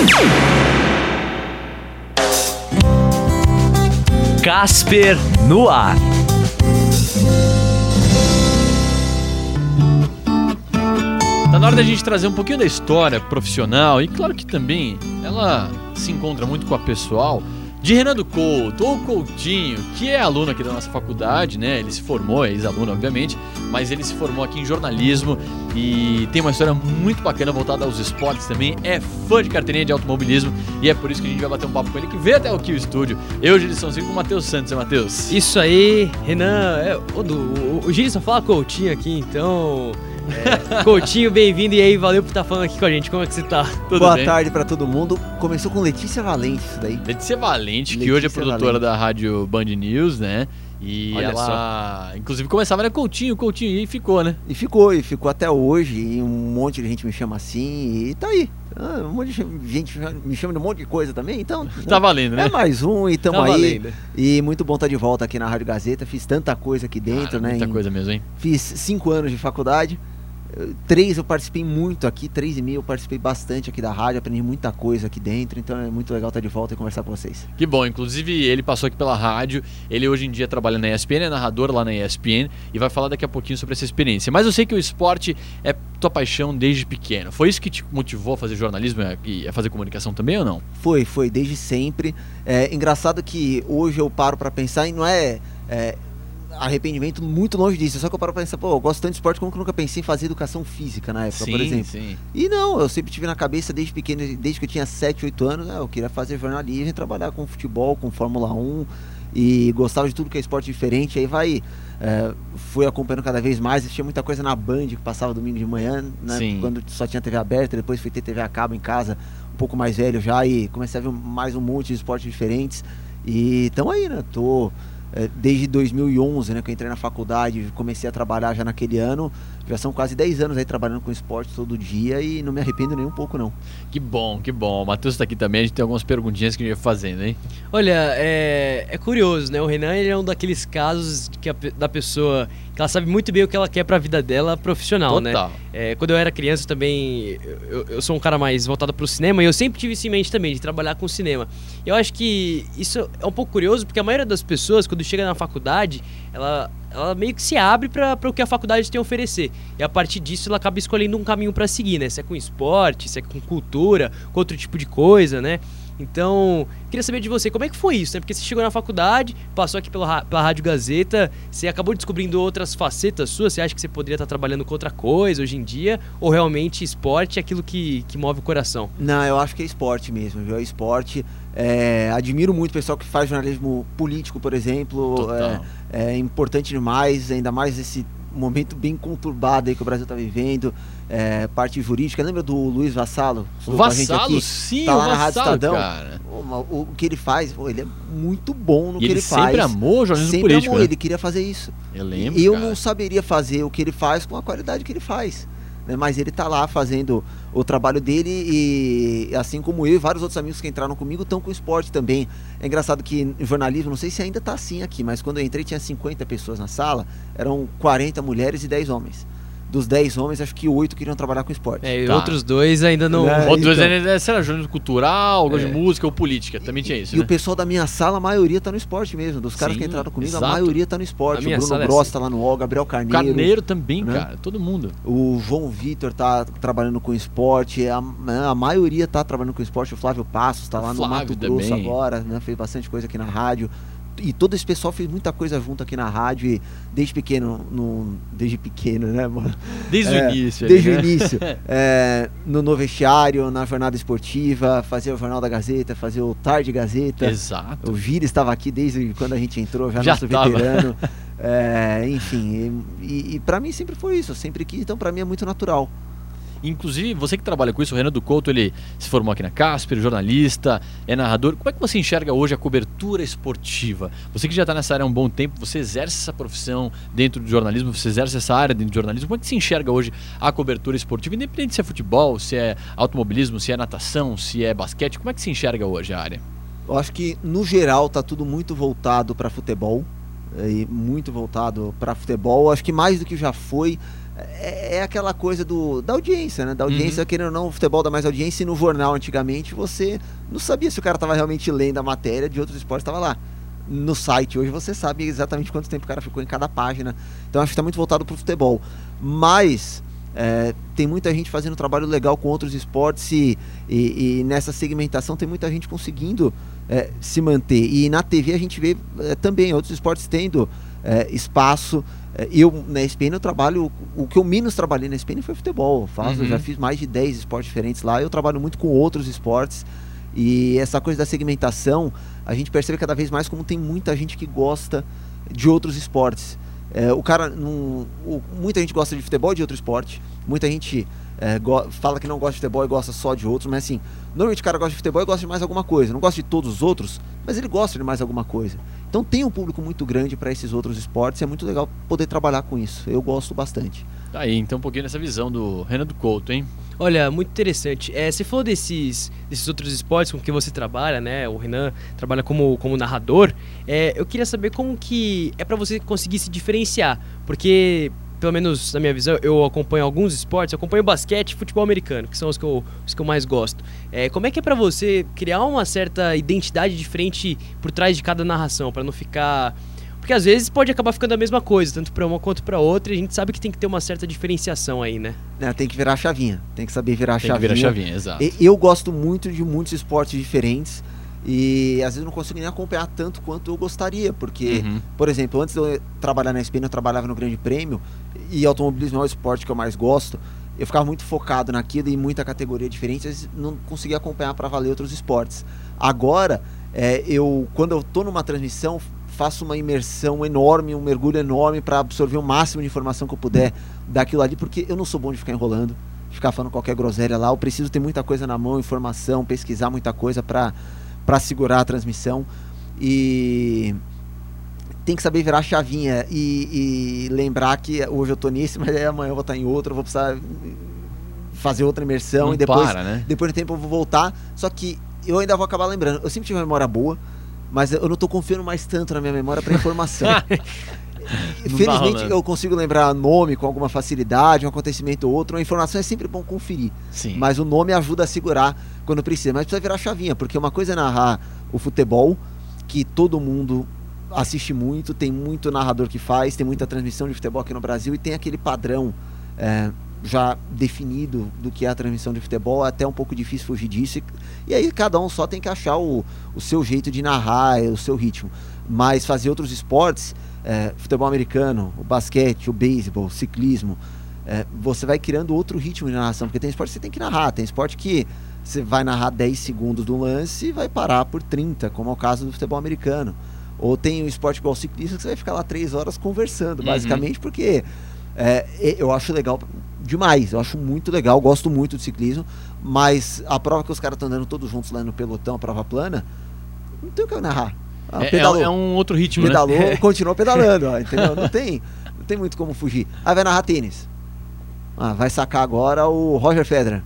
Casper no ar. Tá na hora da gente trazer um pouquinho da história profissional e claro que também ela se encontra muito com a pessoal de Renan do Couto, ou Coutinho, que é aluno aqui da nossa faculdade, né? Ele se formou, é ex-aluno obviamente, mas ele se formou aqui em jornalismo e tem uma história muito bacana voltada aos esportes também, é fã de carteirinha de automobilismo e é por isso que a gente vai bater um papo com ele, que veio até aqui o estúdio. Eu, Gilissãozinho, com o Matheus Santos, né, Matheus? Isso aí, Renan, o Gilles só fala Coutinho aqui, então... Coutinho, bem-vindo, e aí, valeu por estar falando aqui com a gente, como é que você tá? Tudo Boa bem? Tarde pra todo mundo. Começou com Letícia Valente isso daí. Letícia Valente, que hoje é produtora da rádio Band News, né? E olha ela, só. Inclusive, começava, né, Coutinho, e ficou, né? E ficou até hoje, e um monte de gente me chama assim, e tá aí. Um monte de gente me chama de um monte de coisa também, então... Tá valendo, né? É mais um, e tamo aí. Valendo. E muito bom estar de volta aqui na Rádio Gazeta, fiz tanta coisa aqui dentro, né? Muita coisa mesmo, hein? Fiz 5 anos de faculdade. 3 eu participei muito aqui, 3,5 eu participei bastante aqui da rádio, aprendi muita coisa aqui dentro, então é muito legal estar de volta e conversar com vocês. Que bom, inclusive ele passou aqui pela rádio, ele hoje em dia trabalha na ESPN, é narrador lá na ESPN e vai falar daqui a pouquinho sobre essa experiência. Mas eu sei que o esporte é tua paixão desde pequeno, foi isso que te motivou a fazer jornalismo e a fazer comunicação também ou não? Foi desde sempre. É engraçado que hoje eu paro para pensar e não é arrependimento muito longe disso, só que eu paro pra pensar, eu gosto tanto de esporte como que eu nunca pensei em fazer educação física na época, por exemplo. Sim. E não, eu sempre tive na cabeça desde pequeno, desde que eu tinha 7, 8 anos, eu queria fazer jornalismo e trabalhar com futebol, com Fórmula 1 e gostava de tudo que é esporte diferente, aí fui acompanhando cada vez mais, tinha muita coisa na Band que passava domingo de manhã, né, quando só tinha TV aberta, depois fui ter TV a cabo em casa, um pouco mais velho já, e comecei a ver mais um monte de esportes diferentes e tamo aí, né, desde 2011, né, que eu entrei na faculdade, comecei a trabalhar já naquele ano, já são quase 10 anos aí trabalhando com esporte todo dia e não me arrependo nem um pouco não. Que bom, o Matheus tá aqui também, a gente tem algumas perguntinhas que a gente vai fazendo, hein? Olha, é curioso, né, o Renan ele é um daqueles casos da pessoa que ela sabe muito bem o que ela quer pra vida dela profissional. Total. Né? Quando eu era criança também, eu sou um cara mais voltado pro cinema e eu sempre tive isso em mente também, de trabalhar com cinema. Eu acho que isso é um pouco curioso, porque a maioria das pessoas, quando chega na faculdade, ela meio que se abre para o que a faculdade tem a oferecer. E a partir disso ela acaba escolhendo um caminho para seguir, né? Se é com esporte, se é com cultura, com outro tipo de coisa, né? Então, queria saber de você, como é que foi isso, né? Porque você chegou na faculdade, passou aqui pela Rádio Gazeta, você acabou descobrindo outras facetas suas, você acha que você poderia estar trabalhando com outra coisa hoje em dia? Ou realmente esporte é aquilo que move o coração? Não, eu acho que é esporte mesmo, viu? É esporte. Admiro muito o pessoal que faz jornalismo político, por exemplo. É importante demais, ainda mais esse momento bem conturbado aí que o Brasil está vivendo, parte jurídica. Lembra do Luiz Vassalo? Vassalo, sim, tá lá na Rádio Estadão, cara. O que ele faz, ele é muito bom no que ele faz. Ele sempre amou o jornalismo político, né? Ele queria fazer isso. Eu lembro, eu não saberia fazer o que ele faz com a qualidade que ele faz. Mas ele tá lá fazendo o trabalho dele e assim como eu e vários outros amigos que entraram comigo estão com esporte também. É engraçado que em jornalismo, não sei se ainda tá assim aqui, mas quando eu entrei tinha 50 pessoas na sala, eram 40 mulheres e 10 homens. Dos 10 homens, acho que 8 queriam trabalhar com esporte. E outros 2 ainda não... Outros 2 ainda, sei lá, jornalismo cultural, de música ou política, também tinha isso, o pessoal da minha sala, a maioria tá no esporte mesmo. Dos caras que entraram comigo, exato. A maioria tá no esporte. O Bruno Gross tá lá no UOL, Gabriel Carneiro. Carneiro também, né? Cara, todo mundo. O João Vitor tá trabalhando com esporte, a maioria tá trabalhando com esporte. O Flávio Passos tá lá no Mato Grosso agora, né? Fez bastante coisa aqui na rádio. E todo esse pessoal fez muita coisa junto aqui na rádio e desde pequeno, né, mano? Desde o início. Desde o início. No vestiário, na jornada esportiva, fazia o Jornal da Gazeta, fazia o Tarde Gazeta. Exato. O Gilles estava aqui desde quando a gente entrou, já nosso veterano. Enfim, e pra mim sempre foi isso, eu sempre quis, então pra mim é muito natural. Inclusive, você que trabalha com isso, o Renan do Couto, ele se formou aqui na Casper, jornalista, é narrador. Como é que você enxerga hoje a cobertura esportiva? Você que já está nessa área há um bom tempo, você exerce essa profissão dentro do jornalismo, você exerce essa área dentro do jornalismo. Como é que você enxerga hoje a cobertura esportiva? Independente se é futebol, se é automobilismo, se é natação, se é basquete, como é que você enxerga hoje a área? Eu acho que, no geral, está tudo muito voltado para futebol. Muito voltado para futebol. Acho que mais do que já foi, é aquela coisa da audiência, né? Da audiência, querendo ou não, o futebol dá mais audiência, e no jornal, antigamente, você não sabia se o cara estava realmente lendo a matéria de outros esportes, estava lá. No site, hoje você sabe exatamente quanto tempo o cara ficou em cada página. Então acho que está muito voltado para o futebol. Mas tem muita gente fazendo trabalho legal com outros esportes e nessa segmentação tem muita gente conseguindo se manter. E na TV a gente vê também outros esportes tendo espaço. Eu, na ESPN, eu trabalho... O que eu menos trabalhei na ESPN foi futebol. Eu já fiz mais de 10 esportes diferentes lá. Eu trabalho muito com outros esportes. E essa coisa da segmentação, a gente percebe cada vez mais como tem muita gente que gosta de outros esportes. Muita gente gosta de futebol e de outro esporte. Muita gente fala que não gosta de futebol e gosta só de outros. Mas assim, normalmente o cara gosta de futebol e gosta de mais alguma coisa. Não gosta de todos os outros, mas ele gosta de mais alguma coisa. Então tem um público muito grande para esses outros esportes. É muito legal poder trabalhar com isso. Eu gosto bastante. Tá aí, então um pouquinho dessa visão do Renan do Couto, hein? Olha, muito interessante. Você falou desses outros esportes com que você trabalha, né? O Renan trabalha como narrador. Eu queria saber como que é para você conseguir se diferenciar. Porque, pelo menos na minha visão, eu acompanho alguns esportes. Eu acompanho basquete e futebol americano, que são os que eu mais gosto. Como é que é para você criar uma certa identidade diferente por trás de cada narração, para não ficar... Porque às vezes pode acabar ficando a mesma coisa, tanto para uma quanto para outra, e a gente sabe que tem que ter uma certa diferenciação aí, né? Tem que virar a chavinha, tem que saber virar a chavinha. Tem que virar a chavinha, exato. Eu gosto muito de muitos esportes diferentes e às vezes não consigo nem acompanhar tanto quanto eu gostaria, porque, por exemplo, antes de eu trabalhar na ESPN, eu trabalhava no Grande Prêmio, e automobilismo é o esporte que eu mais gosto. Eu ficava muito focado naquilo e muita categoria diferente, às vezes não conseguia acompanhar para valer outros esportes. Agora, quando eu estou numa transmissão, faço uma imersão enorme, um mergulho enorme para absorver o máximo de informação que eu puder daquilo ali, porque eu não sou bom de ficar enrolando, de ficar falando qualquer groselha lá. Eu preciso ter muita coisa na mão, informação, pesquisar muita coisa para segurar a transmissão, e tem que saber virar a chavinha e lembrar que hoje eu tô nisso, mas amanhã eu vou estar em outro, eu vou precisar fazer outra imersão, não e depois, né? Depois do tempo eu vou voltar, só que eu ainda vou acabar lembrando. Eu sempre tive uma memória boa, mas eu não tô confiando mais tanto na minha memória para informação. Felizmente eu consigo lembrar nome com alguma facilidade, um acontecimento ou outro. A informação é sempre bom conferir. Sim. Mas o nome ajuda a segurar quando precisa. Mas precisa virar chavinha, porque uma coisa é narrar o futebol, que todo mundo assiste muito, tem muito narrador que faz, tem muita transmissão de futebol aqui no Brasil, e tem aquele padrão já definido do que é a transmissão de futebol. É até um pouco difícil fugir disso, e aí cada um só tem que achar o seu jeito de narrar, o seu ritmo. Mas fazer outros esportes, futebol americano, o basquete, o beisebol, o ciclismo, você vai criando outro ritmo de narração, porque tem esporte que você tem que narrar, tem esporte que você vai narrar 10 segundos do lance e vai parar por 30, como é o caso do futebol americano. Ou tem um esporte igual o ciclismo, que você vai ficar lá 3 horas conversando, basicamente, porque eu acho legal demais, eu acho muito legal, gosto muito de ciclismo, mas a prova que os caras estão andando todos juntos lá no pelotão, a prova plana, não tem o que eu narrar. Pedalou, é um outro ritmo, pedalou, né? Continuou pedalando, entendeu? Não tem muito como fugir. Aí vai narrar tênis. Vai sacar agora o Roger Federer.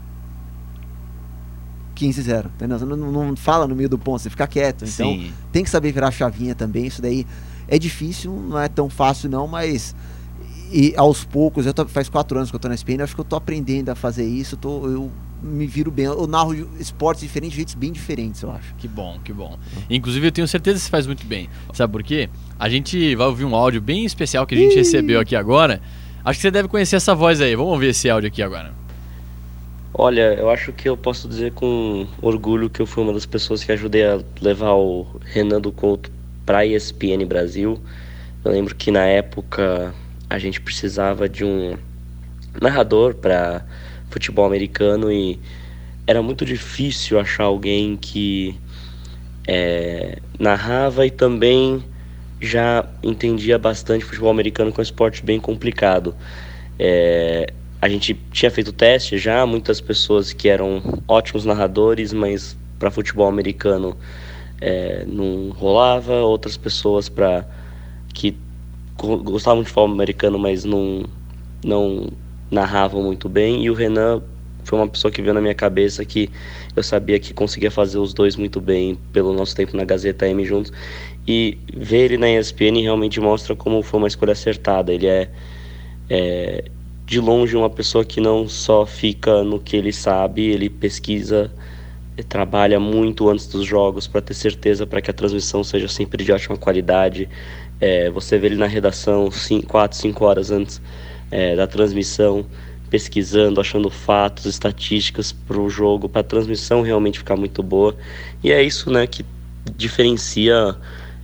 15-0, entendeu? Não fala no meio do ponto, você fica quieto. Então, sim, tem que saber virar a chavinha também. Isso daí é difícil, não é tão fácil não, mas aos poucos, faz 4 anos que eu tô na ESPN, acho que eu tô aprendendo a fazer isso, eu me viro bem, eu narro esportes diferentes, de jeitos bem diferentes, eu acho. Que bom, que bom. Inclusive eu tenho certeza que você faz muito bem. Sabe por quê? A gente vai ouvir um áudio bem especial que a gente recebeu aqui agora. Acho que você deve conhecer essa voz aí. Vamos ouvir esse áudio aqui agora. Olha, eu acho que eu posso dizer com orgulho que eu fui uma das pessoas que ajudei a levar o Renan do Couto para a ESPN Brasil. Eu lembro que na época a gente precisava de um narrador para futebol americano e era muito difícil achar alguém que narrava e também já entendia bastante futebol americano, que é um esporte bem complicado. A gente tinha feito teste já, muitas pessoas que eram ótimos narradores, mas para futebol americano não rolava, outras pessoas que gostavam de futebol americano, mas não narravam muito bem, e o Renan foi uma pessoa que veio na minha cabeça, que eu sabia que conseguia fazer os dois muito bem pelo nosso tempo na Gazeta M juntos, e ver ele na ESPN realmente mostra como foi uma escolha acertada. Ele de longe uma pessoa que não só fica no que ele sabe, ele pesquisa, trabalha muito antes dos jogos para ter certeza, para que a transmissão seja sempre de ótima qualidade. Você vê ele na redação 4, 5 horas antes da transmissão, pesquisando, achando fatos, estatísticas para o jogo, para a transmissão realmente ficar muito boa. E é isso, né, que diferencia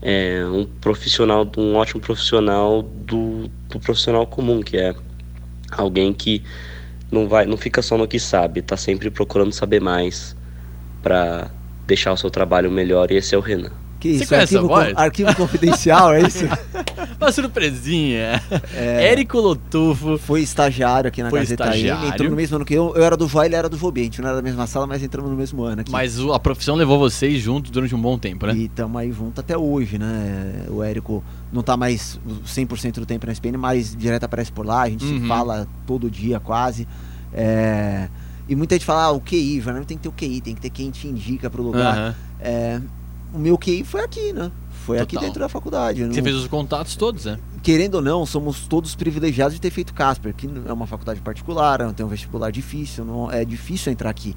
um ótimo profissional do profissional comum, que é alguém que não fica só no que sabe, está sempre procurando saber mais para deixar o seu trabalho melhor, e esse é o Renan. Que isso? Arquivo confidencial, é isso? Uma surpresinha. Érico Lotufo. Foi estagiário aqui na Gazeta M. Entrou no mesmo ano que eu. Eu era do Joy, ele era do Vobi. A gente não era da mesma sala, mas entramos no mesmo ano aqui. Mas a profissão levou vocês juntos durante um bom tempo, né? E estamos aí juntos até hoje, né? O Érico não tá mais 100% do tempo na SPN, mas direto aparece por lá. A gente se fala todo dia quase. E muita gente fala, o QI, jornalismo tem que ter o QI, tem que ter quem te indica pro lugar. O meu QI foi aqui, né? Foi aqui dentro da faculdade. Você fez os contatos todos, né? Querendo ou não, somos todos privilegiados de ter feito Casper, que é uma faculdade particular, não tem um vestibular difícil, não, é difícil entrar aqui.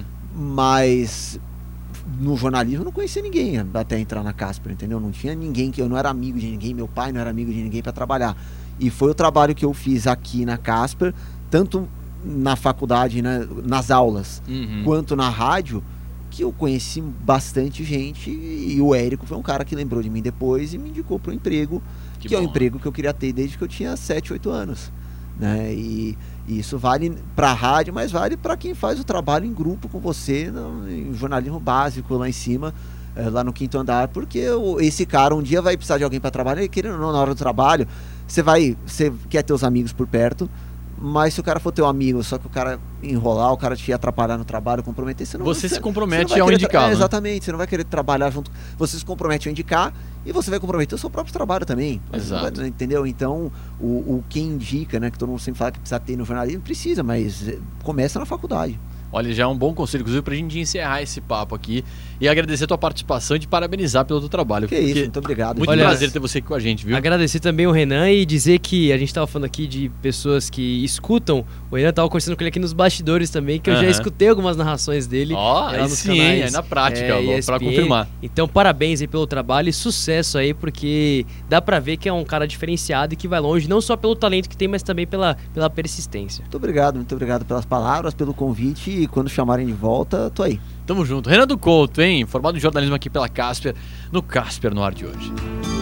Mas no jornalismo eu não conhecia ninguém até entrar na Casper, entendeu? Não tinha ninguém, eu não era amigo de ninguém, meu pai não era amigo de ninguém para trabalhar. E foi o trabalho que eu fiz aqui na Casper, tanto na faculdade, né, nas aulas, quanto na rádio, que eu conheci bastante gente, e o Érico foi um cara que lembrou de mim depois e me indicou para o emprego, que é o emprego que eu queria ter desde que eu tinha 7, 8 anos, né? E isso vale para a rádio, mas vale para quem faz o trabalho em grupo com você, em jornalismo básico lá em cima, lá no 5º andar, porque esse cara um dia vai precisar de alguém para trabalhar, e querendo ou não, na hora do trabalho, você quer ter os amigos por perto, mas se o cara for teu amigo, só que o cara enrolar, o cara te atrapalhar no trabalho, comprometer, você se compromete a indicar. Exatamente, você não vai querer trabalhar junto. Você se compromete a indicar e você vai comprometer o seu próprio trabalho também. Exato. Entendeu? Então, quem indica, né, que todo mundo sempre fala que precisa ter no jornalismo, precisa, mas começa na faculdade. Olha, já é um bom conselho, inclusive, pra gente encerrar esse papo aqui e agradecer a tua participação e te parabenizar pelo teu trabalho. Que isso, muito obrigado. Muito prazer ter você aqui com a gente, viu? Agradecer também o Renan e dizer que a gente tava falando aqui de pessoas que escutam. O Renan tava conversando com ele aqui nos bastidores também, que eu já escutei algumas narrações dele. Sim, é na prática, pra confirmar. Então, parabéns aí pelo trabalho e sucesso aí, porque dá pra ver que é um cara diferenciado e que vai longe, não só pelo talento que tem, mas também pela persistência. Muito obrigado pelas palavras, pelo convite, e quando chamarem de volta, tô aí. Tamo junto. Renan do Couto, formado em jornalismo aqui pela Casper, no Casper no Ar de hoje.